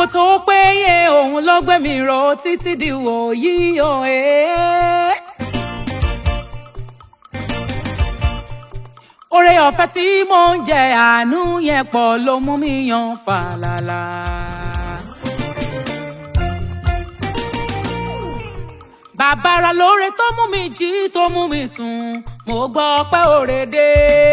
tó péye òun ló gbé mi ró títí di wòyí o. Oore ọ̀fẹ́ tí mò ń jẹ àánú yẹn pọ̀ ló mú mi yan fàlàlà. Bàbára lóore tó mú mi jí tó mú mi sùn, mo gbọ́ pé oore dé.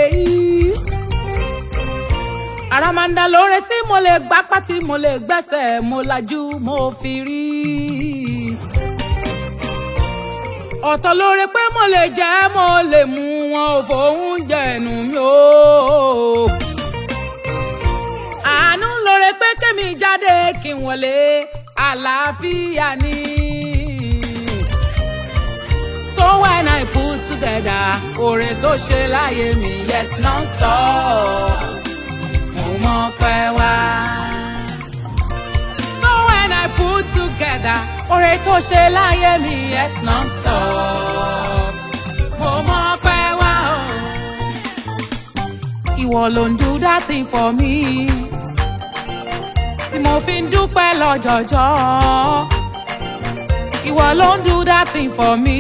Àràmàǹdà lóore tí mo lè gbápá tí mo lè gbẹ́sẹ̀, mo lajú mo fi rí. Ọ̀tọ̀ lóore pé mo lè jẹ mo lè mu, wọn ò fòun jẹnu mi o. Àánú lóore pé kémi jáde kí n wọlé àlàáfíà ni. So when I put together oore tó ṣe láyé mi yet non-stop, mo mọ̀ pé wá. So when I put together oore tó ṣe láyé mi yet non-stop, mo mọ̀ pé wá. Ìwọ ló ń do that thing for me, tí mo fi ń dúpẹ́ lọ́jọ́jọ́. Ìwọ ló ń do that thing for me,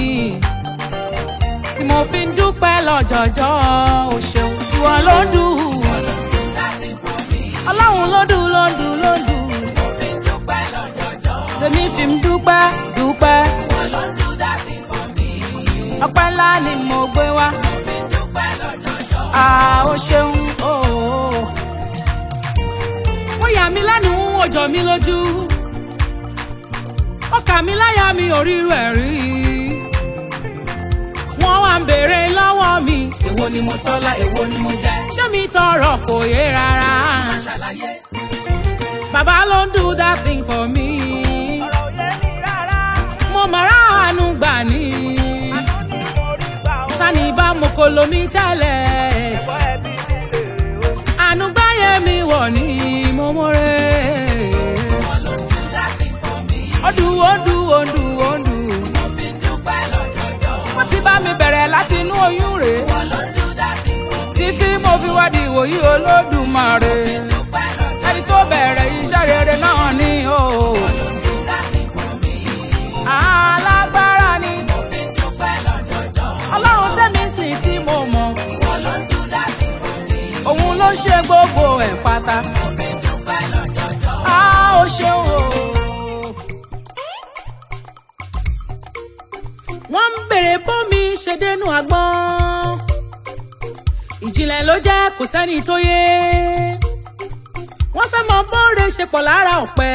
tí mo fi ń dúpẹ́ lọ́jọ́jọ́. O ṣeun. Ìwọ ló ń do that thing for me. Ọlọ́run ló dùn ló ń dùn ló ń dùn. Tí mo fi ń dúpẹ́ lọ́jọ́jọ́. Tèmi fi ń dúpẹ́ dúpẹ́. Ìwọ ló ń do that thing for me. Ọpẹ́ ńlá ni mo gbé wá. Tí mo fi ń dúpẹ́ lọ́jọ́jọ́. O ṣeun. Ó yà mí lẹ́nu, ó jọ mí lójú. Ó kà mí láyà, mi ò ríru ẹ̀ rí. Wọ́n wá ń béèrè lọ́wọ́ mi, èwo ni mo tọ́lá, èwo ni mo jẹ́. Ṣé mi tọrọ kò yé rárá? Má ṣàlàyé. Bàbá ló ń do that thing for me. Ọ̀rọ̀ ò yé mi rárá. Mo máa ráàánú gbà ní. Àánú ni mo rí gbà ó. Sani bá mo kò lomi tẹ́lẹ̀. Ẹ̀kọ́ ẹbí mi lè o. Àánú gbáyé mi wọ̀ ní mo mọ̀rẹ́. Odù. Mo fi ń dúpẹ́ lọ́jọ́jọ́. Wọ́n ti bá mi bẹ̀rẹ̀ láti inú oyún rè. Wọ́n ló ń do that thing for me. Títí mo fi wá di ìwòyí Olódùmarè. Mo fi ń dúpẹ́ lọ́jọ́jọ́. Ẹni tó bẹ̀rẹ̀ iṣẹ́ rere náà ni o. Wọ́n ló ń do that thing for me. Alágbára ni. Mo fi ń dúpẹ́ lọ́jọ́jọ́. Ọlọ́run tẹ́mi sìn tí mo mọ̀. Wọ́n ló ń do that thing for me. Òun ló ṣe gbogbo ẹ̀ pátá. Mo fi ń dúpẹ́ lọ́jọ́jọ́. Ó ṣeun o. Wọ́n ń bèrè bómi ṣe dénú agbọ́n. Ìjìnlẹ̀ ló jẹ́ kò sẹ́ni tó yé. Wọ́n fẹ́ mọ bóore ṣe pọ̀ lára ọ̀pẹ.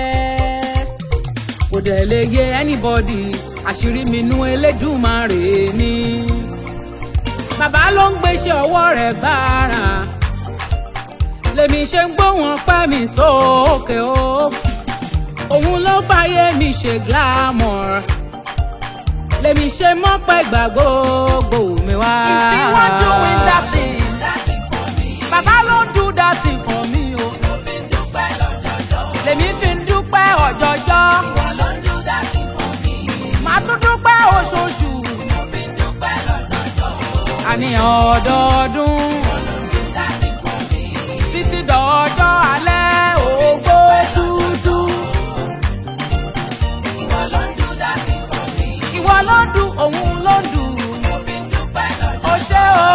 Kò dẹ̀ lè yé anybody, àṣírí mi nú Elédùmarè ni. Bàbá ló ń gbéṣẹ́ ọwọ́ rẹ̀ gbára. Lèmi ṣe ń gbóhùn ọpẹ́ mi sókè o. Òun ló fàyè mi ṣe glamour. Lèmi ṣe mọ́ pẹ́ gbà gbogbo mi wá. If you wan doing that thing for me. Bàbá ló ń do that thing for me o. Mo fi ń dúpẹ́ lọ́jọ́jọ́. Lèmi fi ń dúpẹ́ ọjọ́jọ́. Ìwọ ló ń do that thing for me. Màá tún dúpẹ́ oṣooṣù. Mo fi ń dúpẹ́ lọ́jọ́jọ́. Àníyàn ọdọọdún. Ìwọ ló ń do that thing for me. Títí dọ̀ọ́jọ́ alẹ́ ògbó tútù. Ìwọ ló ń do that thing for me. Ìwọ ló ń dùn, òun ló ń dùn. Mo fi ń dúpẹ́ lọ́jọ́. Ó ṣé o.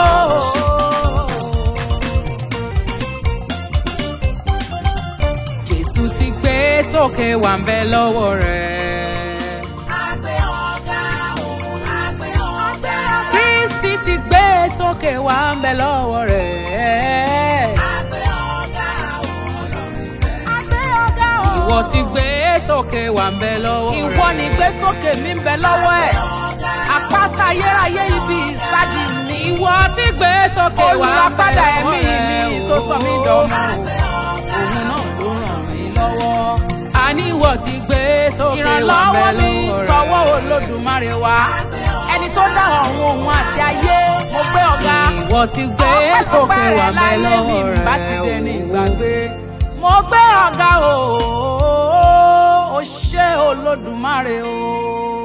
Jésù ti gbé sókè wà ń bẹ lọ́wọ́ rẹ̀. Àgbẹ̀ ọ̀gá o, àgbẹ̀ ọ̀gá. Kristi ti gbé sókè wà ń bẹ lọ́wọ́ rẹ̀. Àgbẹ̀ ọ̀gá o, Ọlọ́run ìfẹ́. Àgbẹ̀ ọ̀gá o. Ìwọ ti gbé sókè wà ń bẹ lọ́wọ́ rẹ̀. Ìwọ ni gbé sókè mi ń bẹ lọ́wọ́ ẹ̀. Àpáta ayérayé ibi ìsádi mi. Ìwọ ti gbé sókè wà ń bẹ lọ́wọ́ rẹ̀. Olùràpadà ẹ̀mí mi tó sọ mí dọ̀mọ́. Òun náà ló ràn mí lọ́wọ́. Àní ìwọ ti gbé sókè wà ń bẹ lọ́wọ́ rẹ̀. Ìrànlọ́wọ́ mi tọwọ́ Olódùmarè wá. Ẹni tó dá ọ̀run òun àti ayé, mo gbé ọ̀gá. Ìwọ ti gbé sókè wà ń bẹ lọ́wọ́ rẹ̀. Bá ti dé ní ìgbàgbé. Mo gbé ọ̀gá o. Ó ṣé Olódùmarè o.